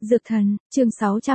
Dược thần, chương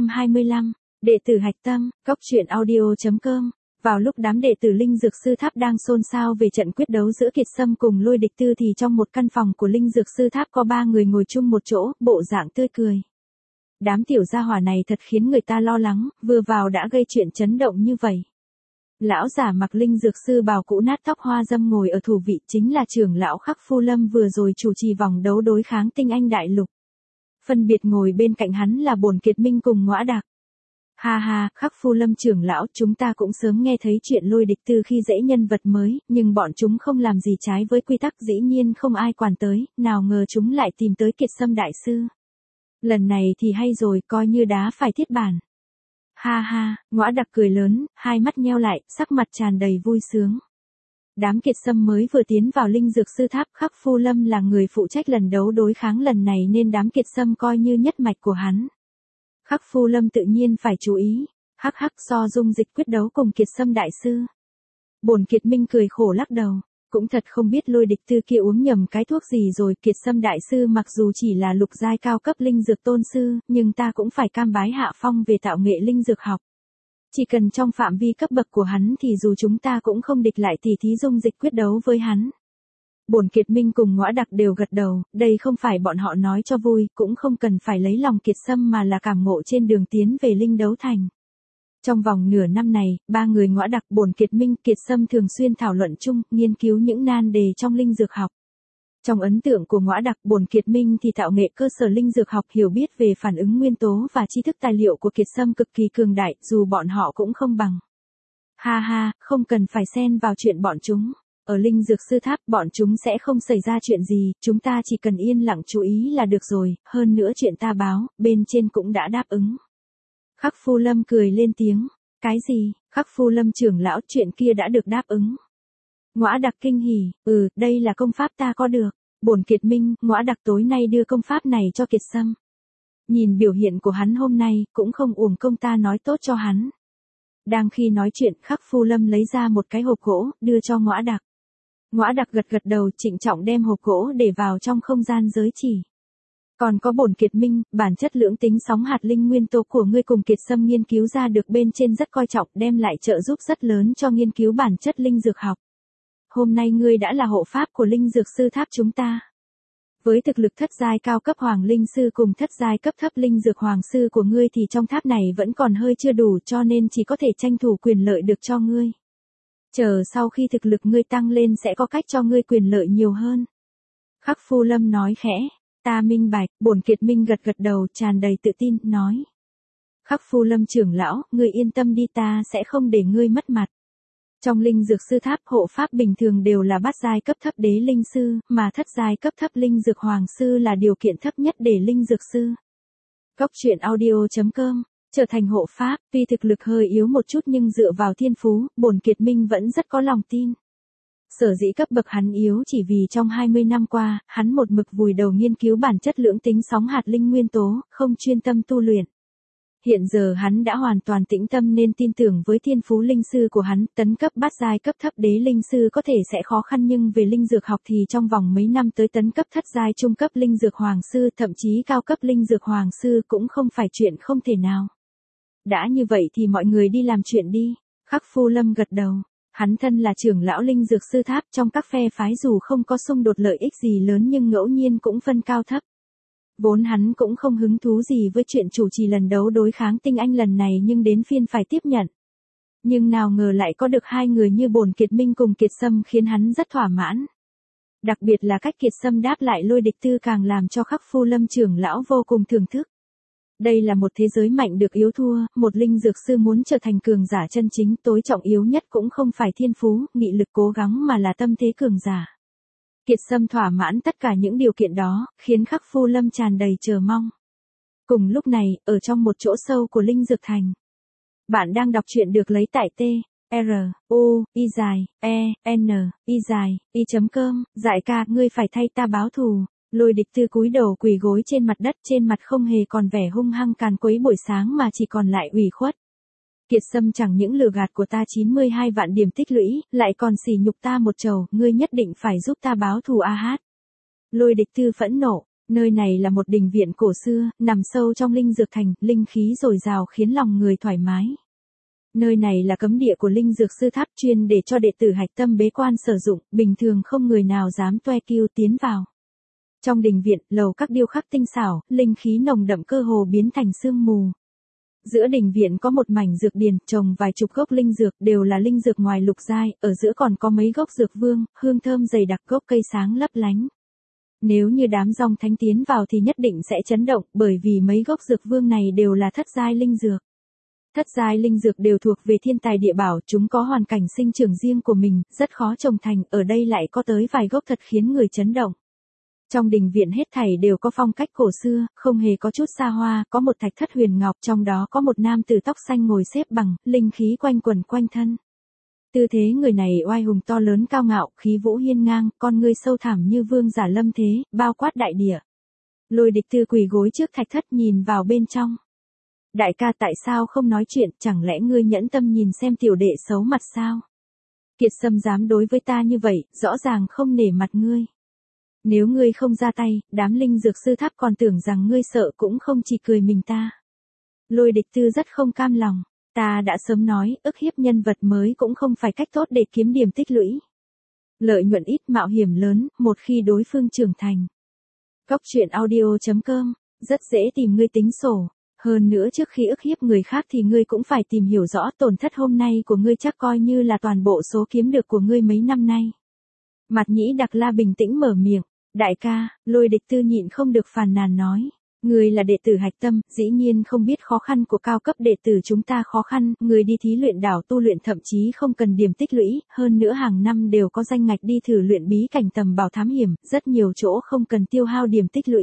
625, đệ tử hạch tâm, cóc truyện audio.com. Vào lúc đám đệ tử Linh Dược Sư Tháp đang xôn xao về trận quyết đấu giữa Kiệt Sâm cùng Lôi Địch Tư thì trong một căn phòng của Linh Dược Sư Tháp có 3 người ngồi chung một chỗ, bộ dạng tươi cười. Đám tiểu gia hỏa này thật khiến người ta lo lắng, vừa vào đã gây chuyện chấn động như vậy. Lão giả mặc Linh Dược Sư bào cũ nát tóc hoa dâm ngồi ở thủ vị chính là trưởng lão Khắc Phu Lâm vừa rồi chủ trì vòng đấu đối kháng tinh anh đại lục. Phân biệt ngồi bên cạnh hắn là Bổn Kiệt Minh cùng Ngõa Đạc. Ha ha, Khắc Phu Lâm trưởng lão, chúng ta cũng sớm nghe thấy chuyện Lôi Địch Tư khi dễ nhân vật mới, nhưng bọn chúng không làm gì trái với quy tắc, dĩ nhiên không ai quản tới, nào ngờ chúng lại tìm tới Kiệt Sâm đại sư. Lần này thì hay rồi, coi như đá phải thiết bản. Ha ha, Ngõa Đạc cười lớn, hai mắt nheo lại, sắc mặt tràn đầy vui sướng. Đám Kiệt Sâm mới vừa tiến vào Linh Dược Sư Tháp, Khắc Phu Lâm là người phụ trách lần đấu đối kháng lần này nên đám Kiệt Sâm coi như nhất mạch của hắn. Khắc Phu Lâm tự nhiên phải chú ý, hắc hắc so dung dịch quyết đấu cùng Kiệt Sâm đại sư. Bổn Kiệt Minh cười khổ lắc đầu, cũng thật không biết Lôi Địch Tư kia uống nhầm cái thuốc gì rồi. Kiệt Sâm đại sư mặc dù chỉ là lục giai cao cấp linh dược tôn sư, nhưng ta cũng phải cam bái hạ phong về tạo nghệ linh dược học. Chỉ cần trong phạm vi cấp bậc của hắn thì dù chúng ta cũng không địch lại tỉ thí dung dịch quyết đấu với hắn. Bổn Kiệt Minh cùng Ngõa Đạc đều gật đầu, đây không phải bọn họ nói cho vui, cũng không cần phải lấy lòng Kiệt Sâm mà là cảm ngộ trên đường tiến về linh đấu thành. Trong vòng nửa năm này, ba người Ngõa Đạc, Bổn Kiệt Minh, Kiệt Sâm thường xuyên thảo luận chung, nghiên cứu những nan đề trong linh dược học. Trong ấn tượng của Ngõa Đạc, Bổn Kiệt Minh thì tạo nghệ cơ sở linh dược học, hiểu biết về phản ứng nguyên tố và tri thức tài liệu của Kiệt Sâm cực kỳ cường đại, dù bọn họ cũng không bằng. Ha ha, không cần phải xen vào chuyện bọn chúng. Ở Linh Dược Sư Tháp, bọn chúng sẽ không xảy ra chuyện gì, chúng ta chỉ cần yên lặng chú ý là được rồi, hơn nữa chuyện ta báo, bên trên cũng đã đáp ứng. Khắc Phu Lâm cười lên tiếng, cái gì, Khắc Phu Lâm trưởng lão, chuyện kia đã được đáp ứng. Ngõa Đạc kinh hỉ, đây là công pháp ta có được. Bổn Kiệt Minh, Ngõa Đạc tối nay đưa công pháp này cho Kiệt Sâm. Nhìn biểu hiện của hắn hôm nay, cũng không uổng công ta nói tốt cho hắn. Đang khi nói chuyện, Khắc Phu Lâm lấy ra một cái hộp gỗ, đưa cho Ngõa Đạc. Ngõa Đạc gật gật đầu, trịnh trọng đem hộp gỗ để vào trong không gian giới chỉ. Còn có Bổn Kiệt Minh, bản chất lưỡng tính sóng hạt linh nguyên tố của ngươi cùng Kiệt Sâm nghiên cứu ra được bên trên rất coi trọng, đem lại trợ giúp rất lớn cho nghiên cứu bản chất linh dược học. Hôm nay ngươi đã là hộ pháp của Linh Dược Sư Tháp chúng ta. Với thực lực thất giai cao cấp Hoàng Linh Sư cùng thất giai cấp thấp Linh Dược Hoàng Sư của ngươi thì trong tháp này vẫn còn hơi chưa đủ, cho nên chỉ có thể tranh thủ quyền lợi được cho ngươi. Chờ sau khi thực lực ngươi tăng lên sẽ có cách cho ngươi quyền lợi nhiều hơn. Khắc Phu Lâm nói khẽ, ta minh bạch. Bổn Kiệt Minh gật gật đầu tràn đầy tự tin, nói. Khắc Phu Lâm trưởng lão, ngươi yên tâm đi, ta sẽ không để ngươi mất mặt. Trong Linh Dược Sư Tháp, hộ pháp bình thường đều là bát giai cấp thấp đế linh sư, mà thất giai cấp thấp linh dược hoàng sư là điều kiện thấp nhất để linh dược sư. Cóc truyện audio.com, trở thành hộ pháp, tuy thực lực hơi yếu một chút nhưng dựa vào thiên phú, Bổn Kiệt Minh vẫn rất có lòng tin. Sở dĩ cấp bậc hắn yếu chỉ vì trong 20 năm qua, hắn một mực vùi đầu nghiên cứu bản chất lưỡng tính sóng hạt linh nguyên tố, không chuyên tâm tu luyện. Hiện giờ hắn đã hoàn toàn tĩnh tâm nên tin tưởng với thiên phú linh sư của hắn, tấn cấp bát giai cấp thấp đế linh sư có thể sẽ khó khăn nhưng về linh dược học thì trong vòng mấy năm tới tấn cấp thất giai trung cấp linh dược hoàng sư, thậm chí cao cấp linh dược hoàng sư cũng không phải chuyện không thể nào. Đã như vậy thì mọi người đi làm chuyện đi. Khắc Phu Lâm gật đầu, hắn thân là trưởng lão Linh Dược Sư Tháp, trong các phe phái dù không có xung đột lợi ích gì lớn nhưng ngẫu nhiên cũng phân cao thấp. Vốn hắn cũng không hứng thú gì với chuyện chủ trì lần đấu đối kháng tinh anh lần này nhưng đến phiên phải tiếp nhận. Nhưng nào ngờ lại có được hai người như Bổn Kiệt Minh cùng Kiệt Sâm khiến hắn rất thỏa mãn. Đặc biệt là cách Kiệt Sâm đáp lại Lôi Địch Tư càng làm cho Khắc Phu Lâm trưởng lão vô cùng thưởng thức. Đây là một thế giới mạnh được yếu thua, một linh dược sư muốn trở thành cường giả chân chính, tối trọng yếu nhất cũng không phải thiên phú, nghị lực cố gắng mà là tâm thế cường giả. Kiệt Sâm thỏa mãn tất cả những điều kiện đó, khiến Khắc Phu Lâm tràn đầy chờ mong. Cùng lúc này, ở trong một chỗ sâu của Linh Dược Thành. Bạn đang đọc truyện được lấy tại t-r-u-i-n-i-c-om, Dại ca, ngươi phải thay ta báo thù. Lôi Địch Tư cúi đầu quỳ gối trên mặt đất, trên mặt không hề còn vẻ hung hăng càn quấy buổi sáng mà chỉ còn lại ủy khuất. Kiệt Sâm chẳng những lừa gạt của ta 92 vạn điểm tích lũy, lại còn sỉ nhục ta một trầu, ngươi nhất định phải giúp ta báo thù a hát. Lôi Địch Tư phẫn nộ, Nơi này là một đình viện cổ xưa, nằm sâu trong linh dược thành, linh khí dồi dào khiến lòng người thoải mái. Nơi này là cấm địa của linh dược sư tháp chuyên để cho đệ tử hạch tâm bế quan sử dụng, bình thường không người nào dám toe kiêu tiến vào. Trong đình viện, lầu các điêu khắc tinh xảo, linh khí nồng đậm cơ hồ biến thành sương mù. Giữa đình viện có một mảnh dược điền, trồng vài chục gốc linh dược, đều là linh dược ngoài lục giai, ở giữa còn có mấy gốc dược vương, hương thơm dày đặc, gốc cây sáng lấp lánh. Nếu như đám dòng thánh tiến vào thì nhất định sẽ chấn động, bởi vì mấy gốc dược vương này đều là thất giai linh dược. Thất giai linh dược đều thuộc về thiên tài địa bảo, chúng có hoàn cảnh sinh trưởng riêng của mình, rất khó trồng thành, ở đây lại có tới vài gốc thật khiến người chấn động. Trong đình viện hết thảy đều có phong cách cổ xưa, không hề có chút xa hoa, có một thạch thất huyền ngọc, trong đó có một nam tử tóc xanh ngồi xếp bằng, linh khí quanh quẩn quanh thân. Tư thế người này oai hùng to lớn cao ngạo, khí vũ hiên ngang, con ngươi sâu thẳm như vương giả lâm thế, bao quát đại địa. Lôi Địch Tư quỳ gối trước thạch thất nhìn vào bên trong. Đại ca tại sao không nói chuyện, chẳng lẽ ngươi nhẫn tâm nhìn xem tiểu đệ xấu mặt sao? Kiệt Sâm dám đối với ta như vậy, rõ ràng không nể mặt ngươi. Nếu ngươi không ra tay, đám linh dược sư tháp còn tưởng rằng ngươi sợ cũng không chỉ cười mình ta. Lôi Địch Tư rất không cam lòng. Ta đã sớm nói, ức hiếp nhân vật mới cũng không phải cách tốt để kiếm điểm tích lũy. Lợi nhuận ít mạo hiểm lớn, một khi đối phương trưởng thành. Góc truyện audio.com, rất dễ tìm ngươi tính sổ. Hơn nữa trước khi ức hiếp người khác thì ngươi cũng phải tìm hiểu rõ tổn thất hôm nay của ngươi chắc coi như là toàn bộ số kiếm được của ngươi mấy năm nay. Mạt Nhĩ Đặc La bình tĩnh mở miệng. Đại ca, Lôi Địch Tư nhịn không được phàn nàn nói. Người là đệ tử hạch tâm, dĩ nhiên không biết khó khăn của cao cấp đệ tử chúng ta khó khăn, người đi thí luyện đảo tu luyện thậm chí không cần điểm tích lũy, hơn nữa hàng năm đều có danh ngạch đi thử luyện bí cảnh tầm bảo thám hiểm, rất nhiều chỗ không cần tiêu hao điểm tích lũy.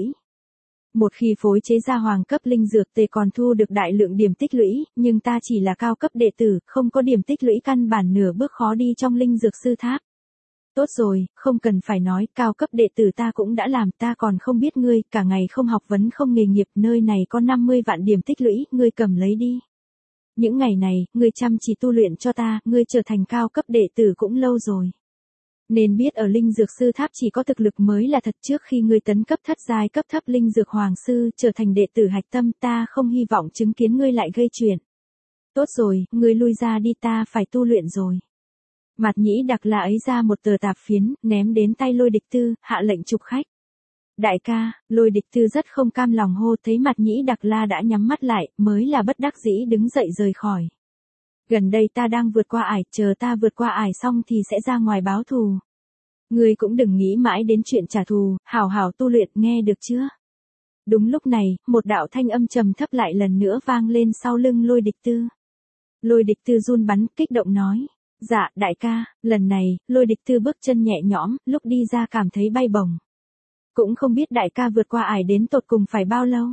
Một khi phối chế ra hoàng cấp linh dược tề còn thu được đại lượng điểm tích lũy, nhưng ta chỉ là cao cấp đệ tử, không có điểm tích lũy căn bản nửa bước khó đi trong linh dược sư tháp. Tốt rồi, không cần phải nói, cao cấp đệ tử ta cũng đã làm, ta còn không biết ngươi, cả ngày không học vấn không nghề nghiệp, nơi này có 50 vạn điểm tích lũy, ngươi cầm lấy đi. Những ngày này, ngươi chăm chỉ tu luyện cho ta, ngươi trở thành cao cấp đệ tử cũng lâu rồi. Nên biết ở linh dược sư tháp chỉ có thực lực mới là thật, trước khi ngươi tấn cấp thất giai cấp thấp linh dược hoàng sư, trở thành đệ tử hạch tâm, ta không hy vọng chứng kiến ngươi lại gây chuyện. Tốt rồi, ngươi lui ra đi, ta phải tu luyện rồi. Mạt Nhĩ Đặc La ấy ra một tờ tạp phiến, ném đến tay Lôi Địch Tư, hạ lệnh chụp khách. Đại ca, Lôi Địch Tư rất không cam lòng hô, thấy Mạt Nhĩ Đặc La đã nhắm mắt lại, mới là bất đắc dĩ đứng dậy rời khỏi. Gần đây ta đang vượt qua ải, chờ ta vượt qua ải xong thì sẽ ra ngoài báo thù. Ngươi cũng đừng nghĩ mãi đến chuyện trả thù, hảo hảo tu luyện, nghe được chưa? Đúng lúc này, một đạo thanh âm trầm thấp lại lần nữa vang lên sau lưng Lôi Địch Tư. Lôi Địch Tư run bắn, kích động nói. Dạ, đại ca, lần này, Lôi Địch Tư bước chân nhẹ nhõm, lúc đi ra cảm thấy bay bổng. Cũng không biết đại ca vượt qua ải đến tột cùng phải bao lâu.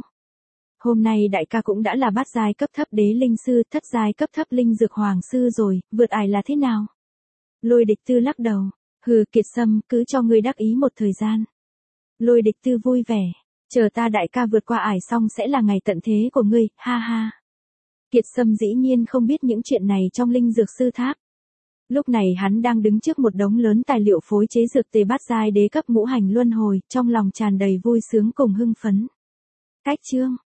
Hôm nay đại ca cũng đã là bát giai cấp thấp đế linh sư, thất giai cấp thấp linh dược hoàng sư rồi, vượt ải là thế nào? Lôi Địch Tư lắc đầu, hừ Kiệt Sâm, cứ cho ngươi đắc ý một thời gian. Lôi Địch Tư vui vẻ, chờ ta đại ca vượt qua ải xong sẽ là ngày tận thế của ngươi, ha ha. Kiệt Sâm dĩ nhiên không biết những chuyện này trong linh dược sư tháp. Lúc này hắn đang đứng trước một đống lớn tài liệu phối chế dược tề bát giai đế cấp ngũ hành luân hồi, trong lòng tràn đầy vui sướng cùng hưng phấn. Cách chương